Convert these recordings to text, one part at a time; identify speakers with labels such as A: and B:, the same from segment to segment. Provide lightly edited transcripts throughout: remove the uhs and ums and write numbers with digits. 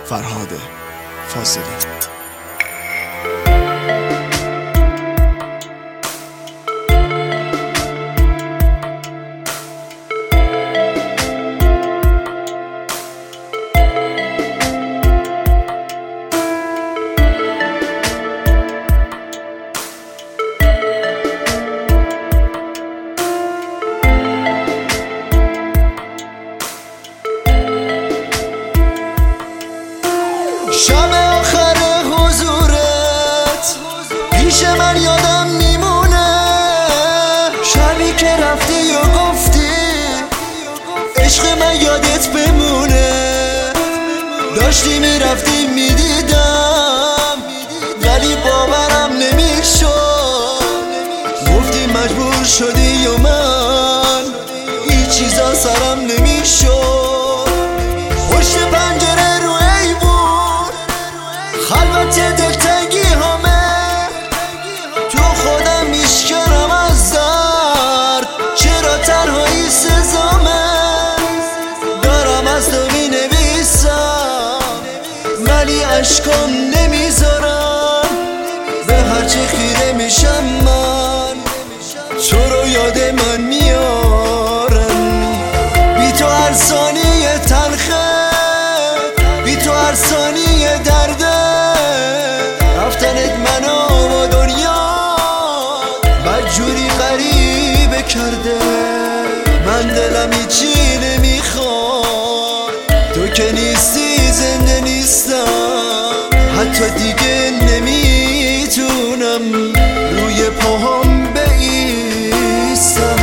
A: فرهاد فاضلی.
B: شب آخر حضورت پیش من یادم میمونه، شبی که رفتی و گفتی عشق من یادت بمونه. داشتی میرفتی میدیدم ولی باورم نمیشد، گفتی مجبور شدی و من هیچ چیزا سرم نمیشد. پشت پنجره رو ایوون خلوت دلتنگی همه، تو خودم میشکنم از درد، چرا تنهایی سزامه. دارم از تو مینویسم ولی اشکام نمیذارم، به هرچی خیره میشم من تو رو یاد من میارم. بی تو هر ثانیه تلخه، بی تو هر ثانیه درده، رفتنت منو با دنیا بدجوری غریبه کرده. من دلم هیچی نمیخواد، تو که نیستی زنده نیستم، حتی دیگه نمیتونم روی پاهم بایستم.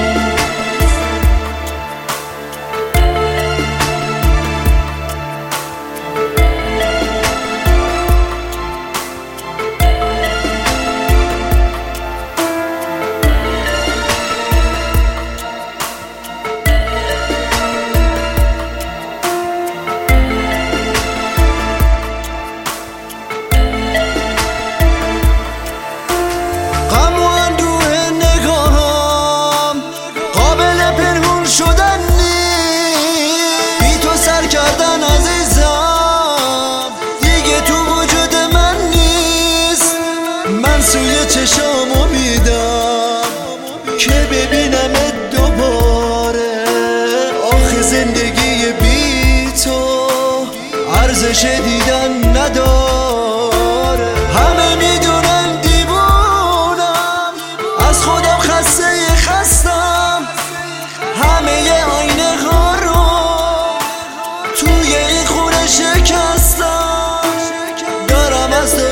B: سوی چشامو میدم که ببینمت دوباره. آخه زندگی بی تو ارزش دیدن نداره. همه میدونن دیوونم، از خودم خستم، همه آینه ها رو توی این خونه شکستم. دارم از تو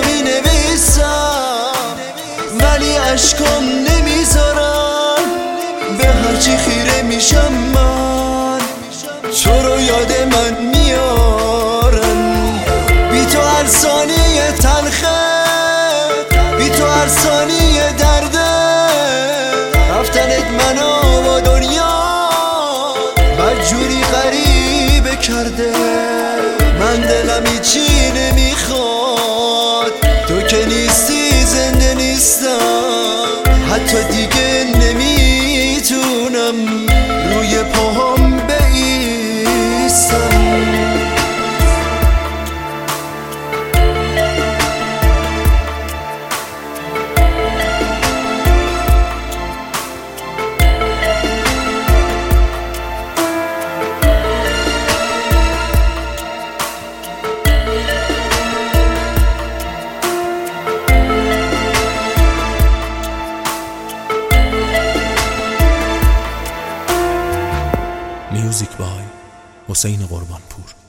B: ولی اشکام نمیذارم، به هرچی خیره میشم من تو رو یاد من میارم. بی تو هر ثانیه تلخه، بی تو هر ثانیه درده، رفتنت منو با دنیا بدجوری غریبه کرده. من دلم هیچی نمیخواد، تو که نیستی زنده نیستم، حتی دیگه نمیتونم روی پاهم بایستم.
A: میوزیک بای حسین قربانپور.